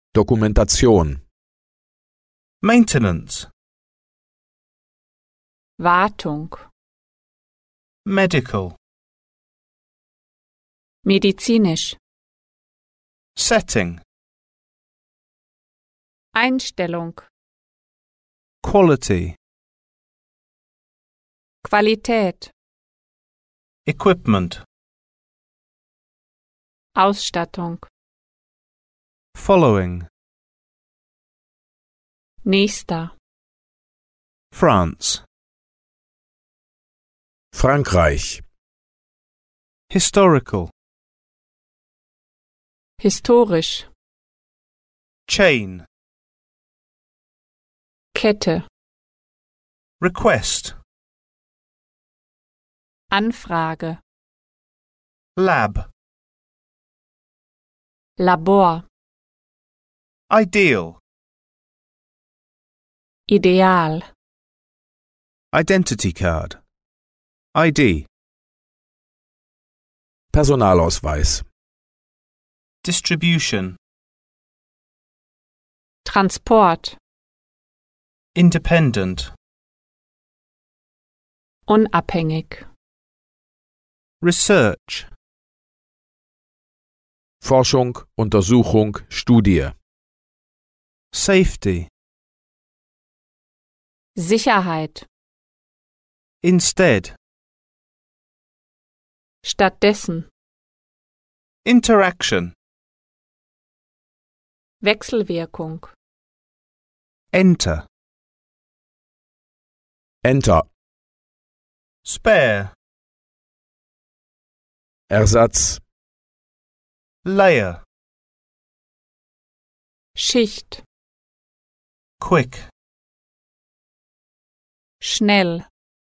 Dokumentation, maintenance, Wartung, medical, medizinisch, setting, Einstellung, quality, Qualität, equipment, Ausstattung, following, nächster, France, Frankreich, historical, historisch, chain, Kette, request, Anfrage, lab, Labor, ideal, Ideal, identity card, ID, Personalausweis, distribution, Transport, independent, unabhängig, research, Forschung, Untersuchung, Studie, safety, Sicherheit, instead, stattdessen, interaction, Wechselwirkung, enter, Enter, spare, Ersatz, layer, Schicht, quick, schnell,